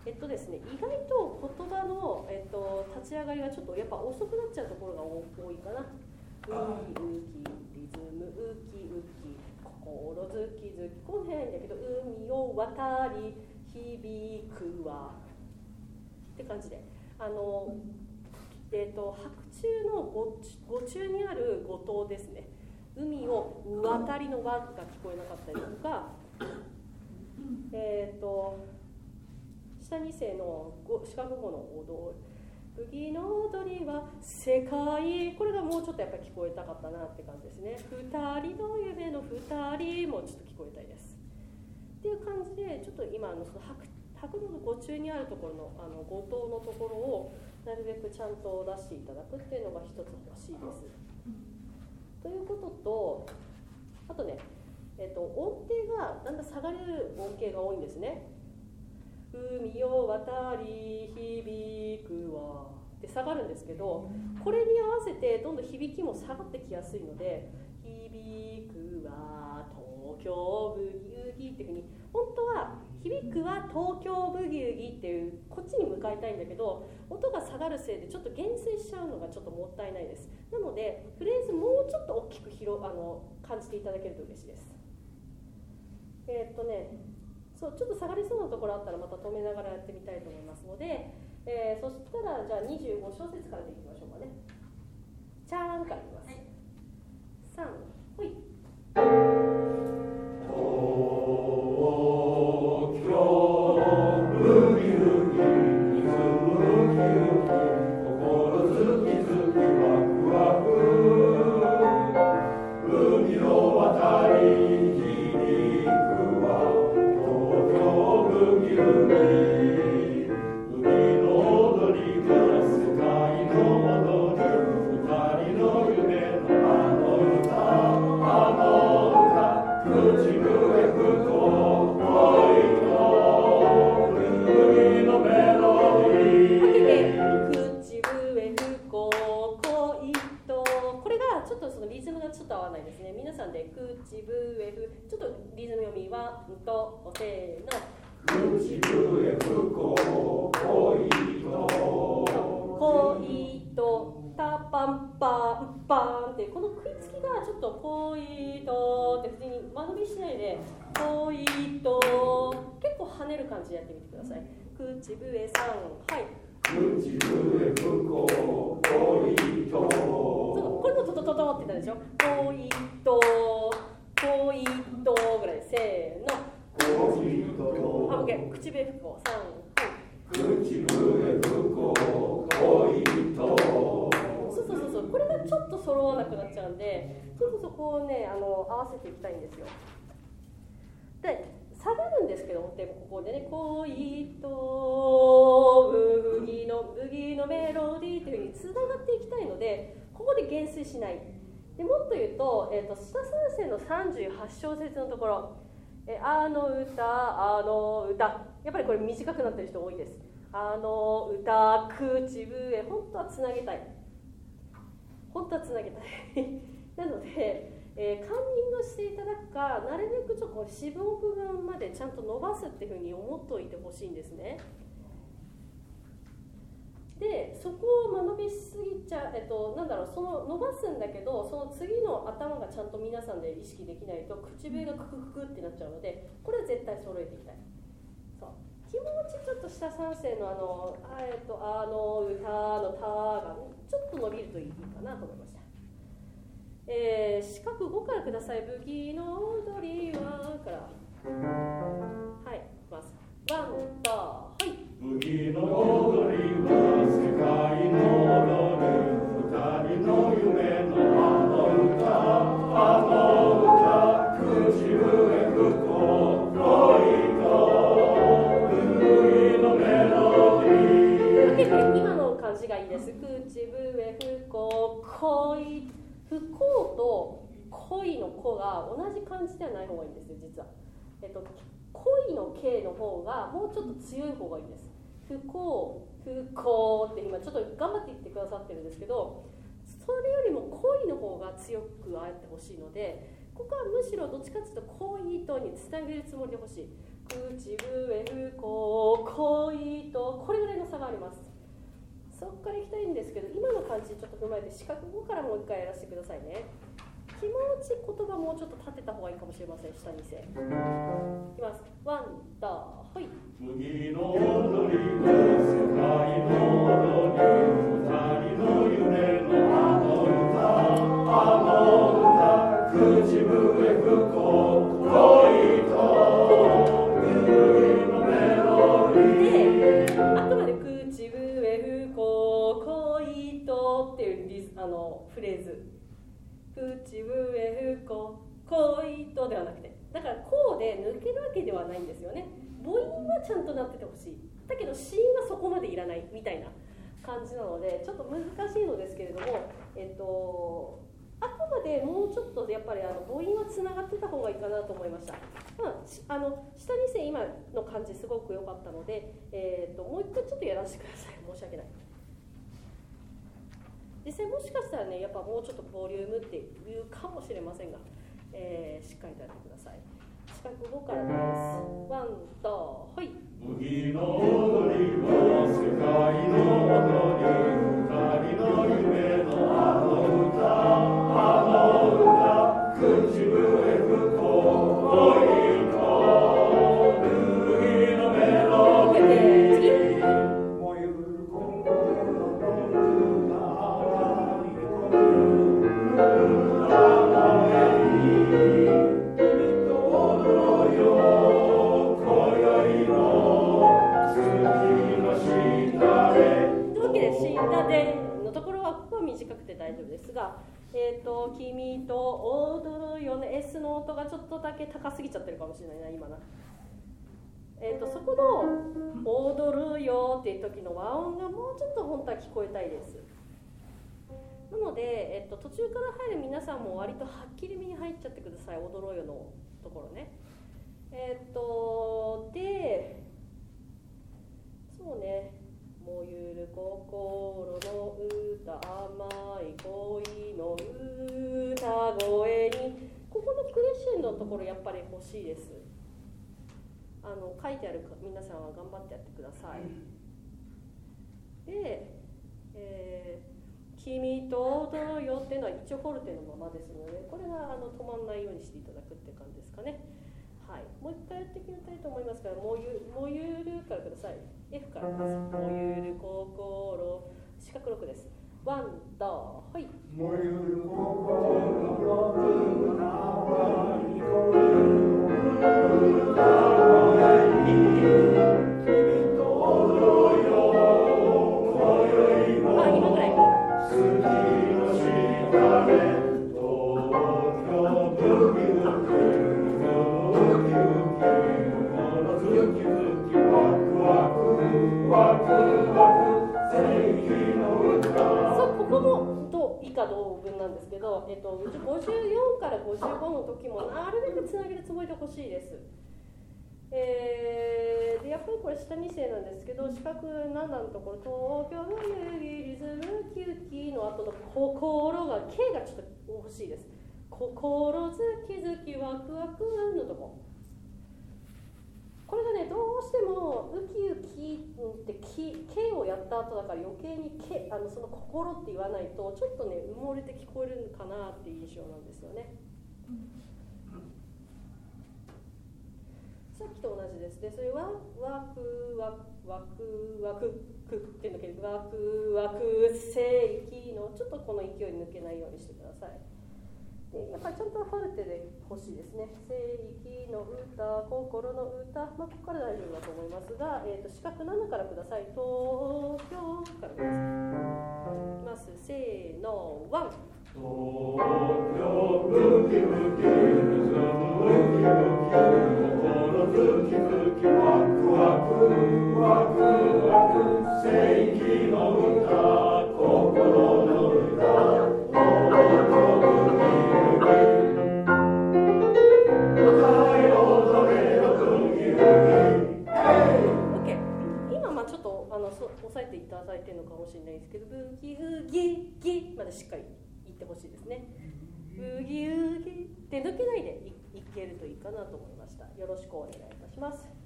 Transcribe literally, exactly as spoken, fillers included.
えっとですね、意外と言葉の、えっと、立ち上がりがちょっとやっぱ遅くなっちゃうところが多いかな。うきうき、リズムうきうき、心ずきずき、この辺だけど、海を渡り、響くわって感じで、あの、えっと、白昼の語中にある語頭ですね。海を渡りの輪が聞こえなかったりとか、えっと、下に世の四角語の踊り、ブギの踊りは世界、これがもうちょっとやっぱり聞こえたかったなって感じですね。二人の夢の二人もちょっと聞こえたいです。っていう感じで、ちょっと今のその白白語の語中にあるところのあの語頭のところをなるべくちゃんと出していただくっていうのが一つ欲しいです。ということと、あとね、えっと、音程がだんだん下がる音形が多いんですね。海を渡り響くわって下がるんですけど、これに合わせてどんどん響きも下がってきやすいので、響くわ東京ブギウギっていうふうに、本当は響くは東京ブギウギっていうこっちに向かいたいんだけど、音が下がるせいでちょっと減衰しちゃうのがちょっともったいないです。なのでフレーズもうちょっと大きく広あの感じていただけると嬉しいです。えー、っとねそうちょっと下がりそうなところあったらまた止めながらやってみたいと思いますので、えー、そしたらじゃあにじゅうご小節からでいきましょうかね。チャーンからいきます。はい、さんほい。東京ブギウギ水ウキウキ心ズキズキワクワク海を渡り響くわ東京ブギウギ海の踊りが世界の踊り二人の夢のあの歌あの歌口笛吹こう恋の海のメロディー口笛吹こう恋と、これがちょっとそのリズムがちょっと合わないですね。皆さんで口笛ふちょっとリズム読みはんとせーの口笛吹こう恋と恋とタパンパンパンってこの食いつきがちょっと恋とって普通に間延びしないで恋と結構跳ねる感じでやってみてください。口笛さんはい口笛吹こう恋とそうこれもトトトトってなるでしょ。恋と恋とぐらいせーの恋とあ、オッケー口笛吹こうさんはい口笛吹こう恋とそうそうそうそう、これがちょっと揃わなくなっちゃうんで、ちょっとそこをねあの合わせていきたいんですよ。で下がるんですけど、ここでね恋とブギのブギのメロディーっていうふうにつながっていきたいので、ここで減衰しないで、もっと言うと、えーと、下三声のさんじゅうはち小節のところ、えあの歌あの歌やっぱりこれ短くなってる人多いです。あの歌口笛本当はつなげたい本当はつなげたいなので、えー、カンニングしていただくか、なるべくちょっとこれ四分音分までちゃんと伸ばすっていうふうに思っておいてほしいんですね。でそこを間延びしすぎちゃう、えっと、なんだろうその伸ばすんだけど、その次の頭がちゃんと皆さんで意識できないと口笛がククククってなっちゃうので、これは絶対揃えていきたい。そう気持ちちょっと下三声のあの、あえっと、あの歌のたがちょっと伸びるといいかなと思いました。えー、四角ごからください。ブギの踊りはからはいいきます。ワンとはいブギの踊りは世界の踊る二人の夢のあの歌あの歌口笛吹こう恋と海のメロディー。結構今の感じがいいです。口笛吹こう恋不幸と恋の子が同じ感じではない方がいいんですよ、実は。えっと、恋の形の方がもうちょっと強い方がいいんです。不幸、不幸って今ちょっと頑張って言ってくださってるんですけど、それよりも恋の方が強くあえてほしいので、ここはむしろどっちかというと恋とにつなげるつもりでほしい。口笛不幸恋あります。そこからいきたいんですけど、今の感じちょっと踏まえて視覚語からもう一回やらせてくださいね。気持ち言葉もうちょっと立てた方がいいかもしれません。下にせいきます。ワン、ダー、はい。 麦の踊りも世界の踊り、二人の夢のあの歌、あの歌、口笛吹こう恋と麦のメロディー。 で、あくまで口笛吹こう恋とっていうリズあのフレーズ。口笛吹こう恋とではなくて、だからこうで抜けるわけではないんですよね。母音はちゃんとなっててほしい。だけど子音はそこまでいらないみたいな感じなので、ちょっと難しいのですけれども、えっとあくまでもうちょっとやっぱりあの母音はつながってた方がいいかなと思いました。まあ、あの下にせい今の感じすごく良かったので、えー、ともう一回ちょっとやらせてください。申し訳ない。実際もしかしたらね、やっぱもうちょっとボリュームっていうかもしれませんが、えー、しっかりとやってください。視覚語からです。ワン、と、はい。 麦の踊りも世界の踊り、二人の夢のあの歌、あの歌、口笛吹こう恋と麦のメロディー。燃える心ののところはここは短くて大丈夫ですが、えーと、君と踊るよね S の音がちょっとだけ高すぎちゃってるかもしれないな今な。えーと、そこの踊るよっていう時の和音がもうちょっと本当は聞こえたいです。なので、えーと、途中から入る皆さんも割とはっきりめに入っちゃってください。踊ろうよのところね。えっ、ー、とでそうね、燃ゆる心の歌、甘い恋の歌声に、ここのクレッシェンドのところやっぱり欲しいです。あの書いてあるか皆さんは頑張ってやってください。で、えー、君と踊るよっていうのは一応フォルテのままですので、これがあの止まんないようにしていただくって感じですかね。はい、もう一回やってみたいと思いますから、もうゆもうゆるからください。F からください。もうゆる心、四角ろくです。ワン、ドー、はい。 もうゆる心の歌に声君と踊ろうよ今宵もあ、今ぐらい月の下で東京ブギウギウギウギこのズキズキワクワクワクワク正義の歌。 そう、ここもど以下同文なんですけど、えっと、ごじゅうよんからごじゅうごの時もなるべくつなげるつもりでほしいです。えー、でやっぱりこれ下にせいなんですけど、四角ななのところ、東京のリズムキュキの後の心が K がちょっと欲しいです。心ズキズキワクワクのとこ、これがね、どうしてもウキウキって K をやった後だから余計に K、 あのその心って言わないとちょっとね埋もれて聞こえるかなっていう印象なんですよね。さっきと同じですね。それはワクワクワクワククっていうのけど、ワクワク正規のちょっとこの勢い抜けないようにしてください。でやっぱりちゃんとフォルテで欲しいですね。正義の歌、心の歌、まあ、ここから大丈夫だと思いますが、えー、と四角ななからください。東京からください。いきます。せーの、ワン。 東京ブキブキリズムブキブキ心ズキズキワクワクワクワク正義の歌心の歌東京ブキブキ歌え踊れよブキブキ。 OK。 今まあちょっとあのそ押さえていただいてるのかもしれないですけど、ブキウギギまでしっかり言ってほしいですね。ブギウギって抜けないで い, いけるといいかなと思いました。よろしくお願いいたします。